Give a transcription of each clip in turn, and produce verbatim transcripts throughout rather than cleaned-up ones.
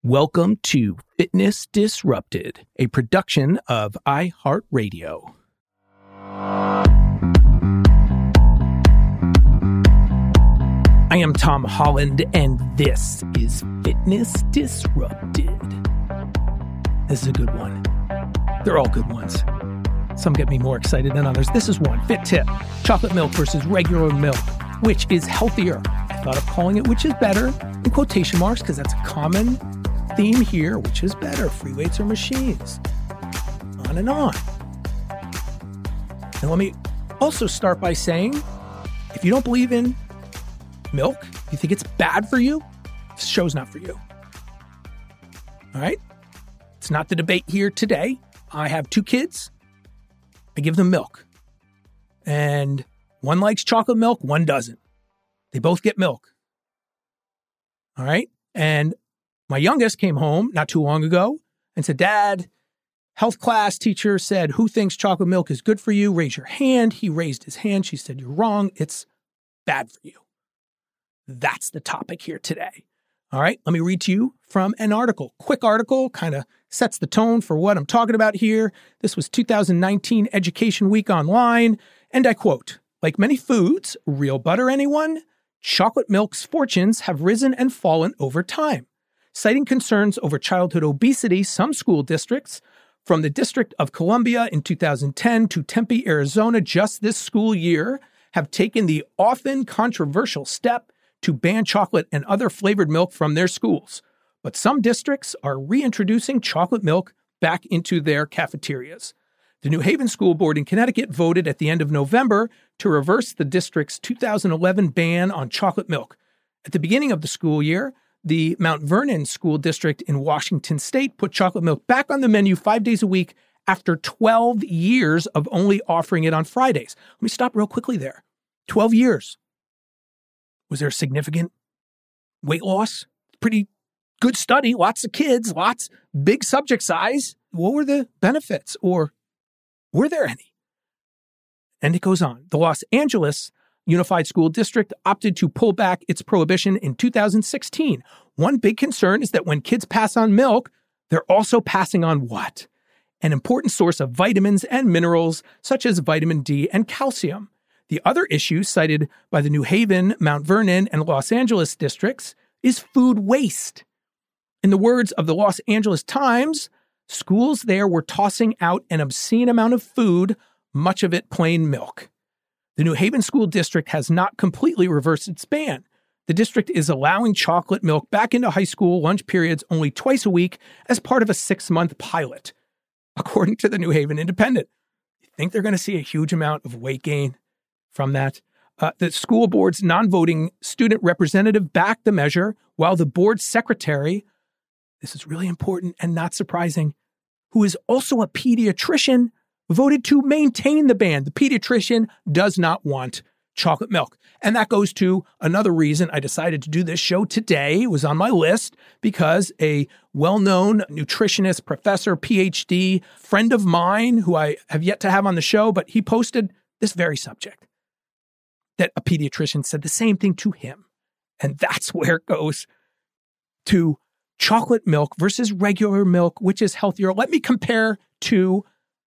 Welcome to Fitness Disrupted, a production of iHeartRadio. I am Tom Holland, and this is Fitness Disrupted. This is a good one. They're all good ones. Some get me more excited than others. This is one. Fit tip. Chocolate milk versus regular milk. Which is healthier? I thought of calling it which is better in quotation marks because that's a common theme here. Which is better, free weights or machines? On and on. And let me also start by saying, if you don't believe in milk, you think it's bad for you, this show's not for you. All right? It's not the debate here today. I have two kids. I give them milk. And one likes chocolate milk, one doesn't. They both get milk. All right? And my youngest came home not too long ago and said, Dad, health class teacher said, who thinks chocolate milk is good for you? Raise your hand. He raised his hand. She said, you're wrong. It's bad for you. That's the topic here today. All right, let me read to you from an article. Quick article, kind of sets the tone for what I'm talking about here. This was two thousand nineteen Education Week Online, and I quote, like many foods, real butter anyone? Chocolate milk's fortunes have risen and fallen over time. Citing concerns over childhood obesity, some school districts, from the District of Columbia in two thousand ten to Tempe, Arizona, just this school year, have taken the often controversial step to ban chocolate and other flavored milk from their schools. But some districts are reintroducing chocolate milk back into their cafeterias. The New Haven School Board in Connecticut voted at the end of November to reverse the district's two thousand eleven ban on chocolate milk. At the beginning of the school year, the Mount Vernon School District in Washington State put chocolate milk back on the menu five days a week after twelve years of only offering it on Fridays. Let me stop real quickly there. twelve years. Was there a significant weight loss? Pretty good study. Lots of kids, lots, big subject size. What were the benefits, or were there any? And it goes on. The Los Angeles Unified School District opted to pull back its prohibition in two thousand sixteen. One big concern is that when kids pass on milk, they're also passing on what? An important source of vitamins and minerals, such as vitamin D and calcium. The other issue cited by the New Haven, Mount Vernon, and Los Angeles districts is food waste. In the words of the Los Angeles Times, schools there were tossing out an obscene amount of food, much of it plain milk. The New Haven School District has not completely reversed its ban. The district is allowing chocolate milk back into high school lunch periods only twice a week as part of a six-month pilot, according to the New Haven Independent. You think they're going to see a huge amount of weight gain from that? Uh, the school board's non-voting student representative backed the measure, while the board secretary, this is really important and not surprising, who is also a pediatrician, voted to maintain the ban. The pediatrician does not want chocolate milk. And that goes to another reason I decided to do this show today. It was on my list because a well-known nutritionist, professor, P H D, friend of mine, who I have yet to have on the show, but he posted this very subject, that a pediatrician said the same thing to him. And that's where it goes to chocolate milk versus regular milk, which is healthier. Let me compare two,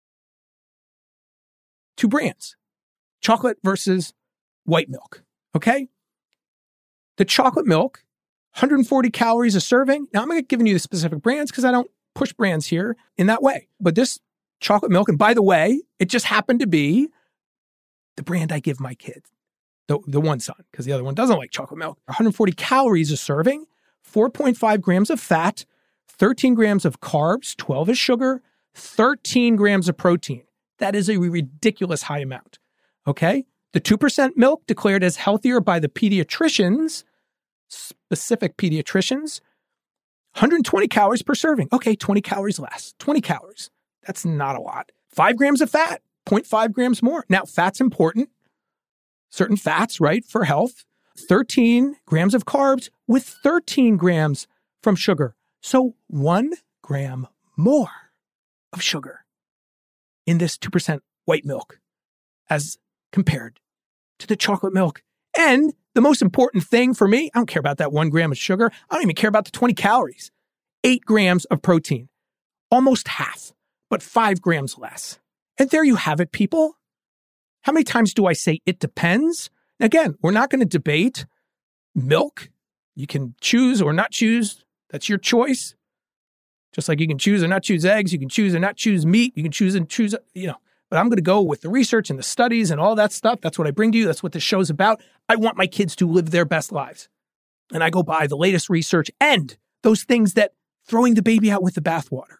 two brands, chocolate versus white milk, okay? The chocolate milk, one hundred forty calories a serving. Now, I'm going to give you the specific brands because I don't push brands here in that way. But this chocolate milk, and by the way, it just happened to be the brand I give my kids. The, the one son, because the other one doesn't like chocolate milk. one hundred forty calories a serving, four point five grams of fat, thirteen grams of carbs, twelve is sugar, thirteen grams of protein. That is a ridiculous high amount, okay? The two percent milk declared as healthier by the pediatricians, specific pediatricians, one hundred twenty calories per serving. Okay, twenty calories less, twenty calories. That's not a lot. Five grams of fat, zero point five grams more. Now, fat's important. Certain fats, right, for health. thirteen grams of carbs with thirteen grams from sugar. So one gram more of sugar in this two percent white milk as compared to the chocolate milk. And the most important thing for me, I don't care about that one gram of sugar. I don't even care about the twenty calories. eight grams of protein, almost half, but five grams less. And there you have it, people. How many times do I say it depends? Again, we're not going to debate milk. You can choose or not choose. That's your choice. Just like you can choose or not choose eggs, you can choose or not choose meat, you can choose and choose, you know. But I'm going to go with the research and the studies and all that stuff. That's what I bring to you. That's what this show's about. I want my kids to live their best lives. And I go by the latest research and those things that throwing the baby out with the bathwater.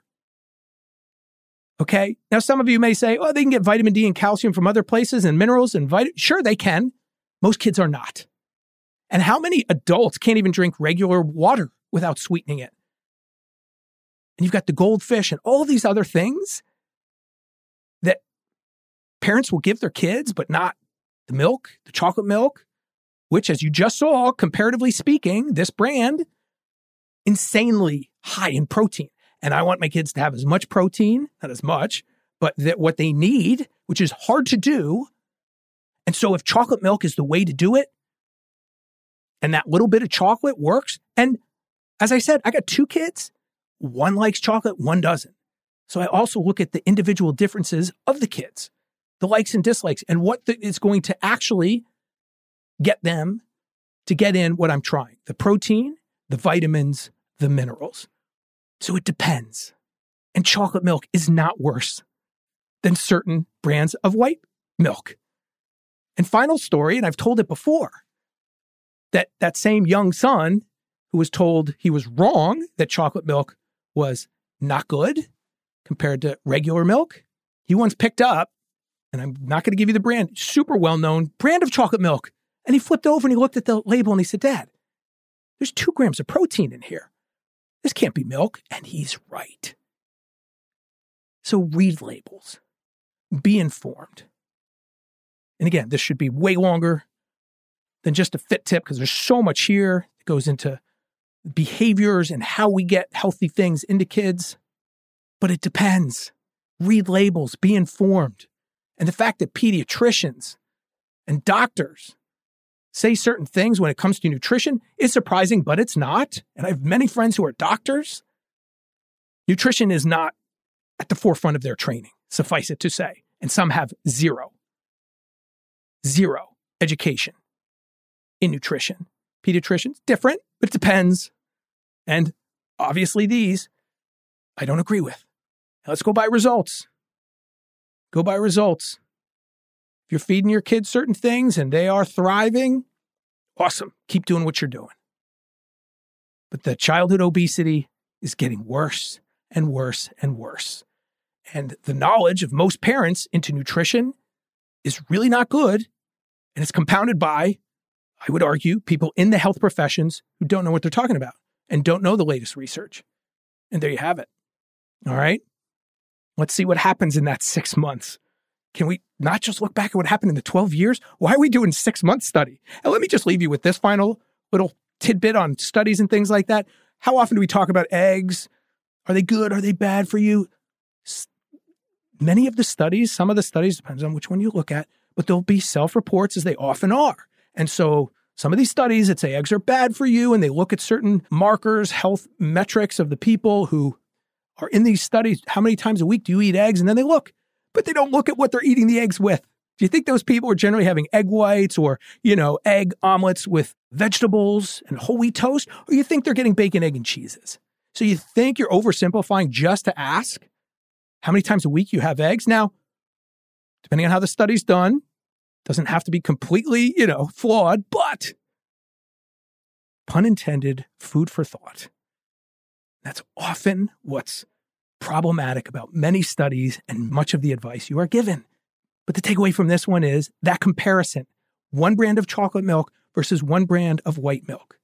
Okay? Now, some of you may say, oh, they can get vitamin D and calcium from other places and minerals and vitamin. Sure, they can. Most kids are not. And how many adults can't even drink regular water without sweetening it? And you've got the goldfish and all these other things that parents will give their kids, but not the milk, the chocolate milk, which, as you just saw, comparatively speaking, this brand, insanely high in protein. And I want my kids to have as much protein, not as much, but that what they need, which is hard to do. And so if chocolate milk is the way to do it, and that little bit of chocolate works, and as I said, I got two kids. One likes chocolate, one doesn't. So I also look at the individual differences of the kids, the likes and dislikes, and what the, is going to actually get them to get in what I'm trying. The protein, the vitamins, the minerals. So it depends. And chocolate milk is not worse than certain brands of white milk. And final story, and I've told it before, that that same young son who was told he was wrong, that chocolate milk was not good compared to regular milk, he once picked up, and I'm not going to give you the brand, super well-known brand of chocolate milk. And he flipped over and he looked at the label and he said, Dad, there's two grams of protein in here. This can't be milk. And he's right. So read labels. Be informed. And again, this should be way longer than just a fit tip because there's so much here that goes into behaviors and how we get healthy things into kids. But it depends. Read labels. Be informed. And the fact that pediatricians and doctors say certain things when it comes to nutrition is surprising, but it's not. And I have many friends who are doctors. Nutrition is not at the forefront of their training, suffice it to say. And some have zero, zero education in nutrition. Pediatricians, different, but it depends. And obviously these, I don't agree with. Now let's go by results. Go by results. If you're feeding your kids certain things and they are thriving, awesome. Keep doing what you're doing. But the childhood obesity is getting worse and worse and worse. And the knowledge of most parents into nutrition is really not good. And it's compounded by, I would argue, people in the health professions who don't know what they're talking about and don't know the latest research. And there you have it. All right. Let's see what happens in that six months. Can we not just look back at what happened in the twelve years? Why are we doing six month study? And let me just leave you with this final little tidbit on studies and things like that. How often do we talk about eggs? Are they good? Are they bad for you? Many of the studies, some of the studies, depends on which one you look at, but there'll be self-reports as they often are. And so some of these studies that say eggs are bad for you, and they look at certain markers, health metrics of the people who are in these studies. How many times a week do you eat eggs? And then they look, but they don't look at what they're eating the eggs with. Do you think those people are generally having egg whites or, you know, egg omelets with vegetables and whole wheat toast? Or you think they're getting bacon, egg, and cheeses? So you think you're oversimplifying just to ask how many times a week you have eggs? Now, depending on how the study's done, doesn't have to be completely, you know, flawed, but pun intended, food for thought. That's often what's problematic about many studies and much of the advice you are given. But the takeaway from this one is that comparison, one brand of chocolate milk versus one brand of white milk.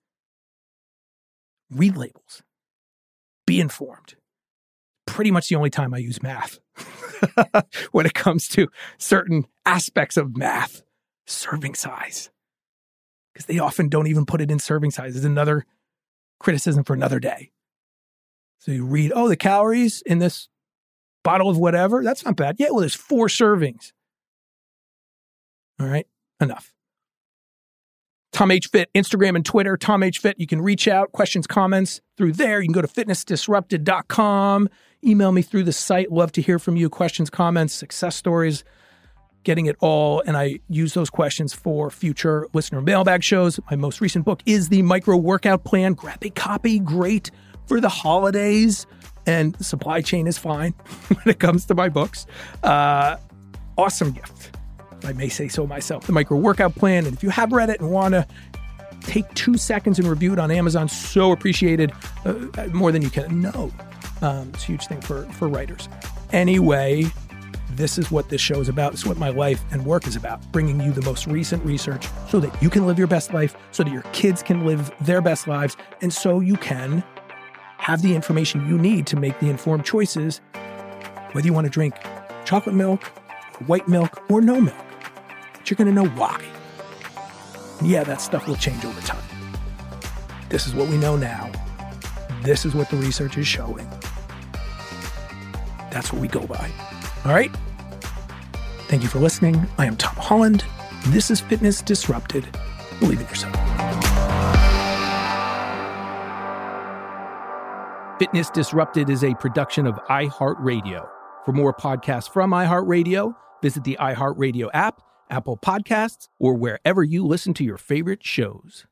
Read labels. Be informed. Pretty much the only time I use math when it comes to certain aspects of math. Serving size. Because they often don't even put it in serving size. It's another criticism for another day. So you read, oh, the calories in this bottle of whatever, that's not bad. Yeah, well, there's four servings. All right, enough. Tom H. Fit, Instagram and Twitter, Tom H. Fit. You can reach out, questions, comments through there. You can go to fitness disrupted dot com. Email me through the site. Love to hear from you. Questions, comments, success stories, getting it all. And I use those questions for future listener mailbag shows. My most recent book is the Micro Workout Plan. Grab a copy. Great for the holidays. And the supply chain is fine when it comes to my books. Uh, awesome gift, if I may say so myself. The Micro Workout Plan. And if you have read it and want to take two seconds and review it on Amazon, so appreciated. Uh, more than you can know. Um, it's a huge thing for, for writers. Anyway, this is what this show is about. This is what my life and work is about, bringing you the most recent research so that you can live your best life, so that your kids can live their best lives, and so you can have the information you need to make the informed choices, whether you want to drink chocolate milk, white milk, or no milk. But you're going to know why. And yeah, that stuff will change over time. This is what we know now. This is what the research is showing. That's what we go by. All right? Thank you for listening. I am Tom Holland. This is Fitness Disrupted. Believe in yourself. Fitness Disrupted is a production of iHeartRadio. For more podcasts from iHeartRadio, visit the iHeartRadio app, Apple Podcasts, or wherever you listen to your favorite shows.